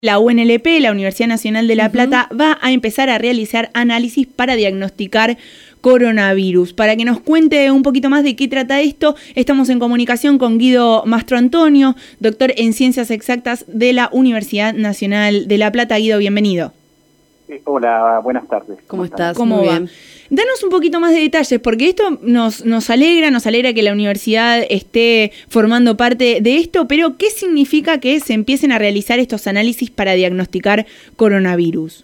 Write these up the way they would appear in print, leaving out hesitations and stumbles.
La UNLP, la Universidad Nacional de La Plata, va a empezar a realizar análisis para diagnosticar coronavirus. Para que nos cuente un poquito más de qué trata esto, estamos en comunicación con Guido Mastro-Antonio, doctor en Ciencias Exactas de la Universidad Nacional de La Plata. Guido, bienvenido. Hola, buenas tardes. ¿Cómo estás? ¿Cómo va? Bien. Danos un poquito más de detalles, porque esto nos alegra que la universidad esté formando parte de esto, pero ¿qué significa que se empiecen a realizar estos análisis para diagnosticar coronavirus?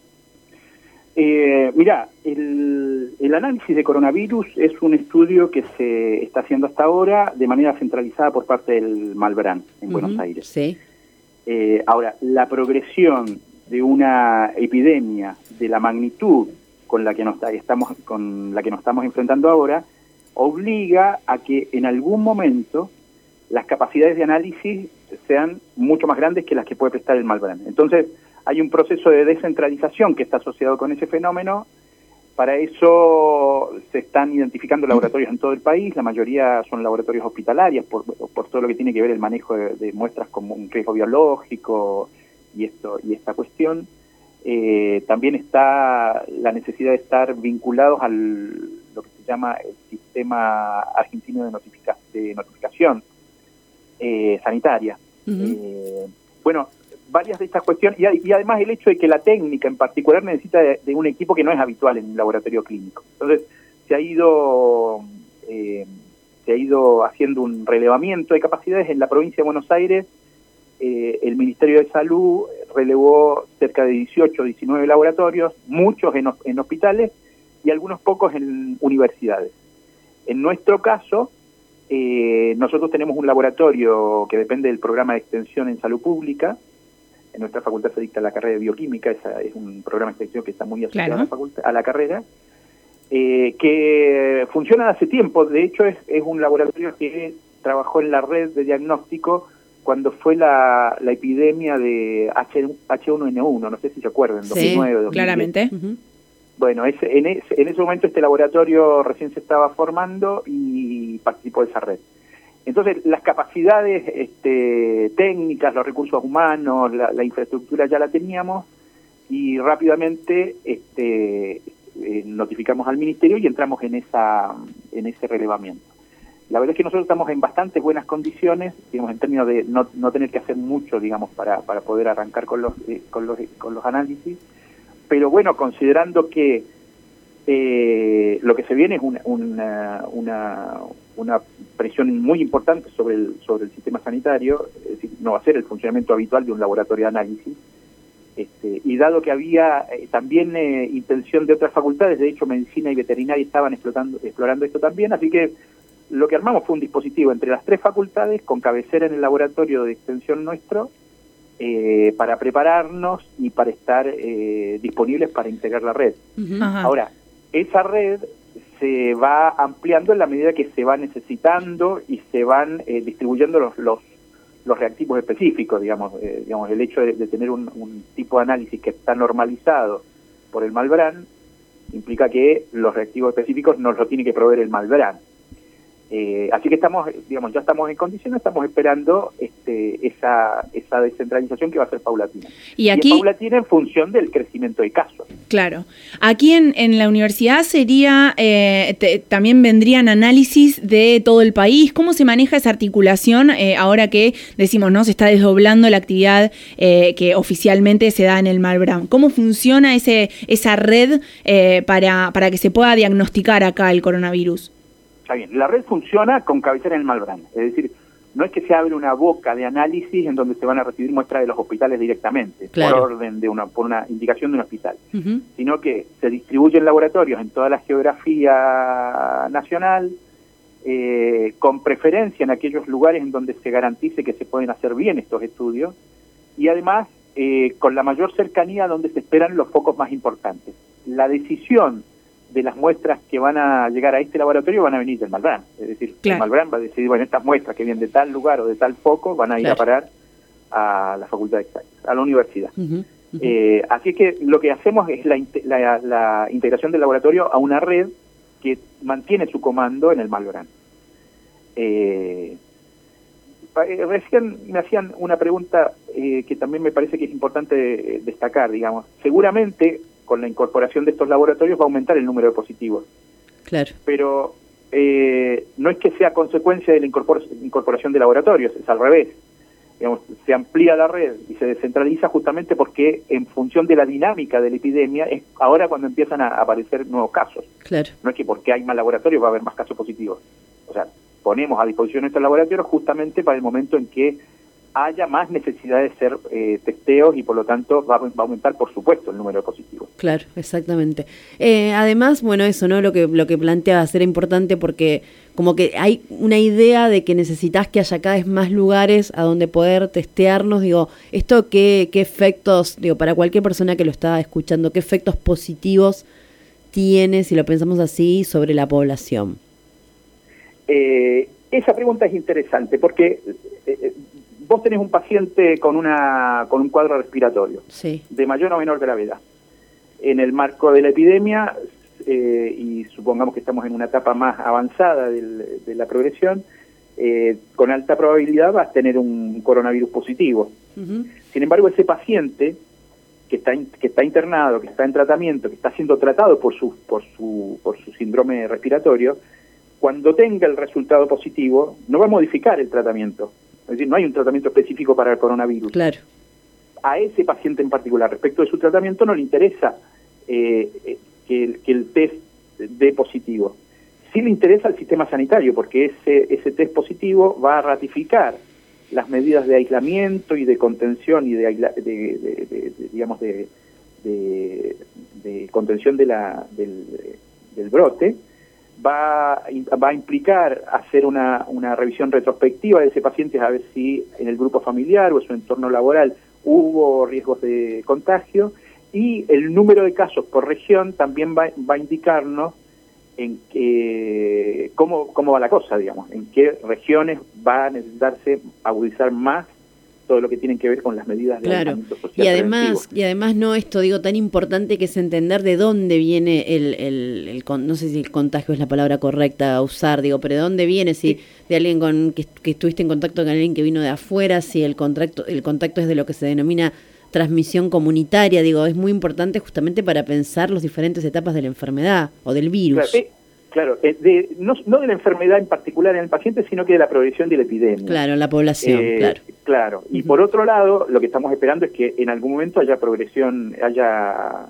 Mirá, el análisis de coronavirus es un estudio que se está haciendo hasta ahora de manera centralizada por parte del Malbrán, en Buenos Aires. Sí. Ahora, la progresión de una epidemia de la magnitud con la que nos estamos enfrentando ahora obliga a que en algún momento las capacidades de análisis sean mucho más grandes que las que puede prestar el Malbrán. Entonces hay un proceso de descentralización que está asociado con ese fenómeno. Para eso se están identificando laboratorios en todo el país, la mayoría son laboratorios hospitalarios por todo lo que tiene que ver el manejo de muestras como un riesgo biológico y esta cuestión. También está la necesidad de estar vinculados al lo que se llama el Sistema Argentino de Notificación Sanitaria. Bueno, varias de estas cuestiones, y además el hecho de que la técnica en particular necesita de un equipo que no es habitual en un laboratorio clínico. Entonces se ha ido haciendo un relevamiento de capacidades en la provincia de Buenos Aires. El Ministerio de Salud relevó cerca de 18 o 19 laboratorios, muchos en hospitales y algunos pocos en universidades. En nuestro caso, nosotros tenemos un laboratorio que depende del programa de extensión en salud pública. En nuestra facultad se dicta la carrera de bioquímica, es un programa de extensión que está muy asociado a la carrera, que funciona hace tiempo. De hecho, es un laboratorio que trabajó en la red de diagnóstico cuando fue la epidemia de H1N1, no sé si se acuerdan, 2009 o 2010. Claramente. Bueno, en ese momento este laboratorio recién se estaba formando y participó de esa red. Entonces, las capacidades técnicas, los recursos humanos, la infraestructura ya la teníamos y rápidamente notificamos al Ministerio y entramos en ese relevamiento. La verdad es que nosotros estamos en bastante buenas condiciones, digamos, en términos de no tener que hacer mucho, digamos, para poder arrancar con los análisis. Pero bueno, considerando que lo que se viene es una presión muy importante sobre el sistema sanitario, es decir, no va a ser el funcionamiento habitual de un laboratorio de análisis. Y dado que había también intención de otras facultades, de hecho medicina y veterinaria estaban explorando esto también, así que lo que armamos fue un dispositivo entre las tres facultades con cabecera en el laboratorio de extensión nuestro para prepararnos y para estar disponibles para integrar la red. Ahora, esa red se va ampliando en la medida que se va necesitando y se van distribuyendo los reactivos específicos, digamos el hecho de tener un tipo de análisis que está normalizado por el Malbrán implica que los reactivos específicos nos lo tiene que proveer el Malbrán. Así que ya estamos en condiciones, estamos esperando esa descentralización que va a ser paulatina. Y es paulatina en función del crecimiento de casos. Claro. Aquí en la universidad sería también vendrían análisis de todo el país. ¿Cómo se maneja esa articulación ahora que decimos, no, se está desdoblando la actividad que oficialmente se da en el Malbrán? ¿Cómo funciona esa red para que se pueda diagnosticar acá el coronavirus? Está bien, la red funciona con cabecera en el Malbrán, es decir, no es que se abre una boca de análisis en donde se van a recibir muestras de los hospitales directamente, por orden por una indicación de un hospital, sino que se distribuyen laboratorios en toda la geografía nacional, con preferencia en aquellos lugares en donde se garantice que se pueden hacer bien estos estudios, y además con la mayor cercanía donde se esperan los focos más importantes. La decisión de las muestras que van a llegar a este laboratorio van a venir del Malbrán. Es decir, el Malbrán va a decidir, bueno, estas muestras que vienen de tal lugar o de tal foco van a ir a parar a la Facultad de Exactas, a la universidad. Así que lo que hacemos es la integración del laboratorio a una red que mantiene su comando en el Malbrán. Recién me hacían una pregunta que también me parece que es importante destacar, digamos. Seguramente con la incorporación de estos laboratorios va a aumentar el número de positivos. Claro. Pero no es que sea consecuencia de la incorporación de laboratorios, es al revés. Digamos, se amplía la red y se descentraliza justamente porque en función de la dinámica de la epidemia es ahora cuando empiezan a aparecer nuevos casos. Claro. No es que porque hay más laboratorios va a haber más casos positivos. O sea, ponemos a disposición estos laboratorios justamente para el momento en que haya más necesidad de hacer testeos y por lo tanto va a aumentar por supuesto el número de positivos. Claro, exactamente. Además, bueno, eso, ¿no? Lo que planteabas era importante porque como que hay una idea de que necesitas que haya cada vez más lugares a donde poder testearnos. Digo, ¿esto qué efectos, digo, para cualquier persona que lo está escuchando, qué efectos positivos tiene, si lo pensamos así, sobre la población? Esa pregunta es interesante porque vos tenés un paciente con un cuadro respiratorio, sí, de mayor o menor gravedad. En el marco de la epidemia, y supongamos que estamos en una etapa más avanzada de la progresión, con alta probabilidad vas a tener un coronavirus positivo. Uh-huh. Sin embargo, ese paciente que está internado, que está en tratamiento, que está siendo tratado por su síndrome respiratorio, cuando tenga el resultado positivo, no va a modificar el tratamiento. Es decir, no hay un tratamiento específico para el coronavirus. Claro. A ese paciente en particular, respecto de su tratamiento, no le interesa que el test dé positivo. Sí le interesa al sistema sanitario, porque ese test positivo va a ratificar las medidas de aislamiento y de contención y digamos de contención del brote. Va a implicar hacer una revisión retrospectiva de ese paciente a ver si en el grupo familiar o en su entorno laboral hubo riesgos de contagio, y el número de casos por región también va a indicarnos en cómo va la cosa, digamos, en qué regiones va a necesitarse agudizar más todo lo que tiene que ver con las medidas de aislamiento social. Y además no esto, digo, tan importante que es entender de dónde viene no sé si el contagio es la palabra correcta a usar, digo, pero de dónde viene, si de alguien que estuviste en contacto con alguien que vino de afuera, si el contacto es de lo que se denomina transmisión comunitaria, digo, es muy importante justamente para pensar las diferentes etapas de la enfermedad o del virus. Claro, no de la enfermedad en particular en el paciente, sino que de la progresión de la epidemia. Claro, la población, claro. Claro, y por otro lado, lo que estamos esperando es que en algún momento haya progresión, haya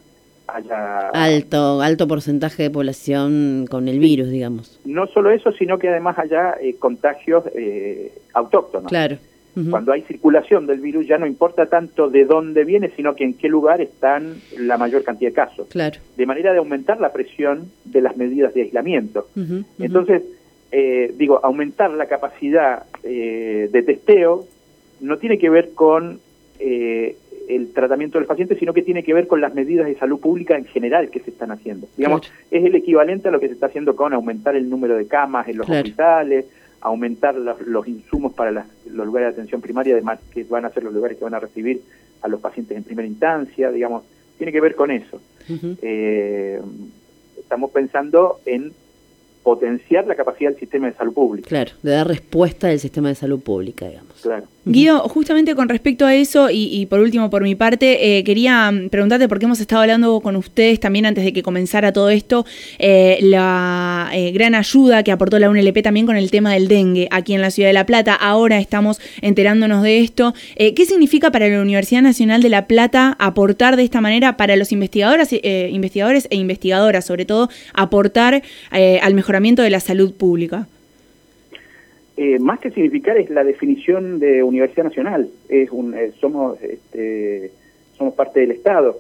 alto porcentaje de población con el virus, digamos. No solo eso, sino que además haya contagios autóctonos. Claro. Uh-huh. Cuando hay circulación del virus ya no importa tanto de dónde viene, sino que en qué lugar están la mayor cantidad de casos. Claro. De manera de aumentar la presión de las medidas de aislamiento. Uh-huh, uh-huh. Entonces, aumentar la capacidad de testeo no tiene que ver con el tratamiento del paciente, sino que tiene que ver con las medidas de salud pública en general que se están haciendo. Digamos, claro, es el equivalente a lo que se está haciendo con aumentar el número de camas en los hospitales, aumentar los insumos para los lugares de atención primaria, además que van a ser los lugares que van a recibir a los pacientes en primera instancia, digamos, tiene que ver con eso. Uh-huh. Estamos pensando en potenciar la capacidad del sistema de salud pública. Claro, de dar respuesta al sistema de salud pública, digamos. Claro. Guido, justamente con respecto a eso, y por último por mi parte, quería preguntarte, porque hemos estado hablando con ustedes también antes de que comenzara todo esto, la gran ayuda que aportó la UNLP también con el tema del dengue aquí en la Ciudad de La Plata. Ahora estamos enterándonos de esto. ¿Qué significa para la Universidad Nacional de La Plata aportar de esta manera para los investigadores e investigadoras, sobre todo, aportar al mejoramiento de la salud pública? Más que significar es la definición de Universidad Nacional. Somos parte del Estado.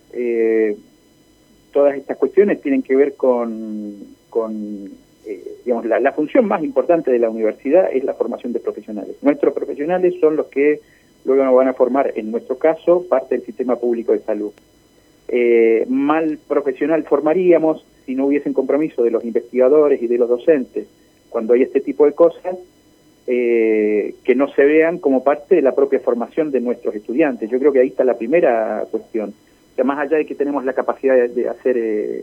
Todas estas cuestiones tienen que ver con digamos, la función más importante de la universidad es la formación de profesionales. Nuestros profesionales son los que luego nos van a formar, en nuestro caso, parte del sistema público de salud. Mal profesional formaríamos si no hubiesen compromiso de los investigadores y de los docentes cuando hay este tipo de cosas, que no se vean como parte de la propia formación de nuestros estudiantes. Yo creo que ahí está la primera cuestión. O sea, más allá de que tenemos la capacidad de hacer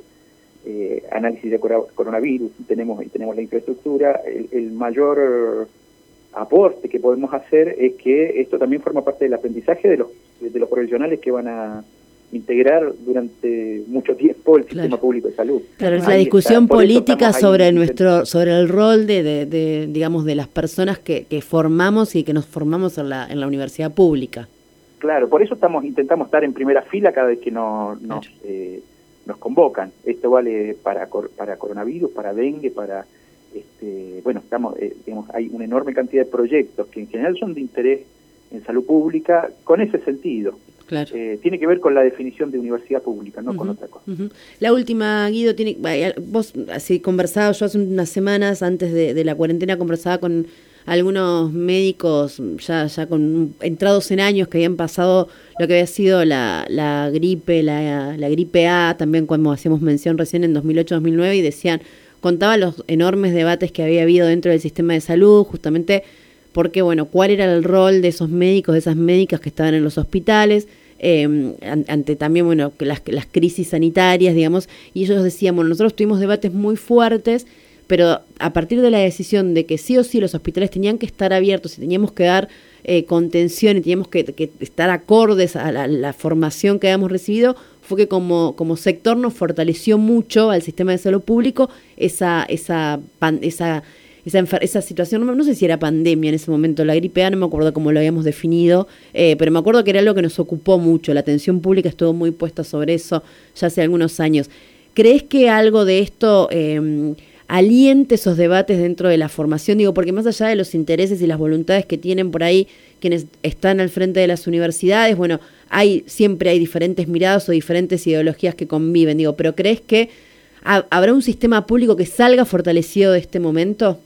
análisis de coronavirus, tenemos la infraestructura, el mayor aporte que podemos hacer es que esto también forma parte del aprendizaje de los profesionales que van a integrar durante mucho tiempo el sistema público de salud. Claro, es la discusión política sobre el rol de digamos, de las personas que formamos y que nos formamos en la universidad pública. Claro, por eso intentamos estar en primera fila cada vez que nos convocan. Esto vale para coronavirus, para dengue, para bueno, digamos, hay una enorme cantidad de proyectos que en general son de interés en salud pública con ese sentido. Claro. Tiene que ver con la definición de universidad pública, no con otra cosa. La última, Guido, vos así conversaba, yo hace unas semanas antes de la cuarentena conversaba con algunos médicos ya entrados en años que habían pasado lo que había sido la gripe, la gripe A, también cuando hacíamos mención recién en 2008-2009 y contaban los enormes debates que había habido dentro del sistema de salud, justamente porque, bueno, cuál era el rol de esos médicos, de esas médicas que estaban en los hospitales, ante también, bueno, las crisis sanitarias, digamos, y ellos decían, bueno, nosotros tuvimos debates muy fuertes, pero a partir de la decisión de que sí o sí los hospitales tenían que estar abiertos y teníamos que dar contención y teníamos que estar acordes a la formación que habíamos recibido, fue que como sector nos fortaleció mucho al sistema de salud público esa situación, no sé si era pandemia en ese momento, la gripe A, no me acuerdo cómo lo habíamos definido, pero me acuerdo que era algo que nos ocupó mucho, la atención pública estuvo muy puesta sobre eso ya hace algunos años. ¿Crees que algo de esto aliente esos debates dentro de la formación? Digo, porque más allá de los intereses y las voluntades que tienen por ahí quienes están al frente de las universidades, bueno, siempre hay diferentes miradas o diferentes ideologías que conviven, digo, pero ¿crees que habrá un sistema público que salga fortalecido de este momento?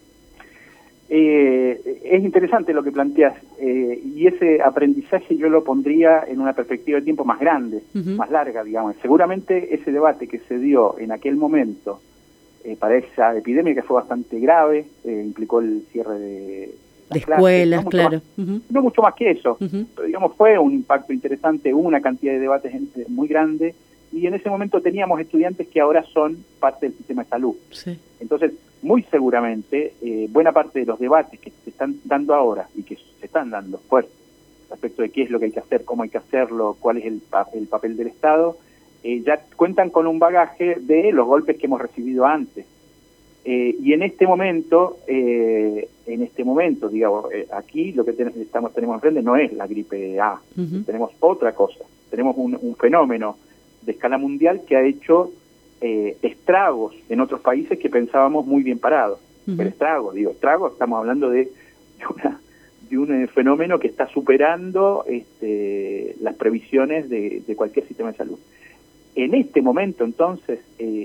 Es interesante lo que planteas, y ese aprendizaje yo lo pondría en una perspectiva de tiempo más grande, más larga, digamos. Seguramente ese debate que se dio en aquel momento para esa epidemia que fue bastante grave, implicó el cierre de escuelas, claro. No mucho más que eso, pero digamos fue un impacto interesante, hubo una cantidad de debates muy grande, y en ese momento teníamos estudiantes que ahora son parte del sistema de salud. Sí. Entonces, muy seguramente, buena parte de los debates que se están dando ahora y que se están dando fuertes respecto de qué es lo que hay que hacer, cómo hay que hacerlo, cuál es el papel del Estado, ya cuentan con un bagaje de los golpes que hemos recibido antes. Y en este momento, digamos, aquí lo que tenemos enfrente no es la gripe A, tenemos otra cosa, tenemos un fenómeno de escala mundial que ha hecho estragos en otros países que pensábamos muy bien parados. Pero estragos, estamos hablando de un fenómeno que está superando las previsiones de cualquier sistema de salud. En este momento, entonces,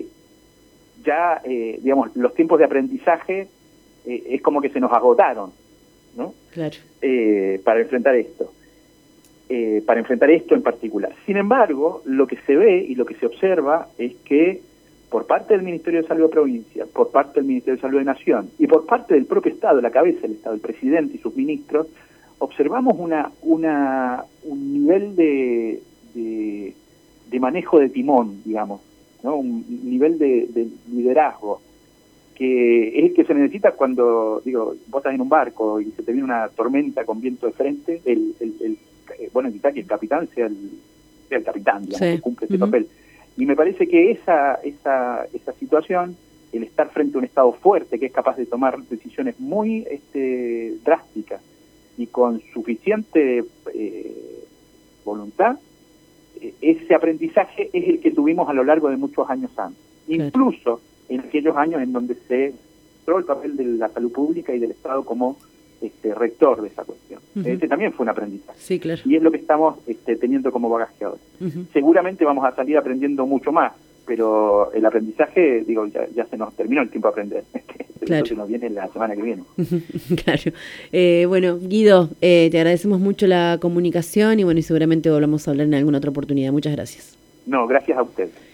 digamos, los tiempos de aprendizaje es como que se nos agotaron, ¿no? Claro. Para enfrentar esto en particular. Sin embargo, lo que se ve y lo que se observa es que por parte del Ministerio de Salud de Provincia, por parte del Ministerio de Salud de Nación y por parte del propio Estado, la cabeza del Estado, el presidente y sus ministros, observamos un nivel de manejo de timón, digamos, ¿no? Un nivel de liderazgo que es el que se necesita cuando, vos estás en un barco y se te viene una tormenta con viento de frente, bueno, quizá que el capitán sea el capitán, digamos, que cumple ese papel. Y me parece que esa situación, el estar frente a un Estado fuerte que es capaz de tomar decisiones muy drásticas y con suficiente voluntad, ese aprendizaje es el que tuvimos a lo largo de muchos años antes. Claro. Incluso en aquellos años en donde se mostró el papel de la salud pública y del Estado como rector de esa cuestión. Ese también fue un aprendizaje. Sí, claro. Y es lo que estamos teniendo como bagaje ahora. Seguramente vamos a salir aprendiendo mucho más, pero el aprendizaje, ya se nos terminó el tiempo de aprender. Claro. Eso nos viene la semana que viene. Claro. Bueno, Guido, te agradecemos mucho la comunicación y bueno, y seguramente volvamos a hablar en alguna otra oportunidad. Muchas gracias. No, gracias a usted.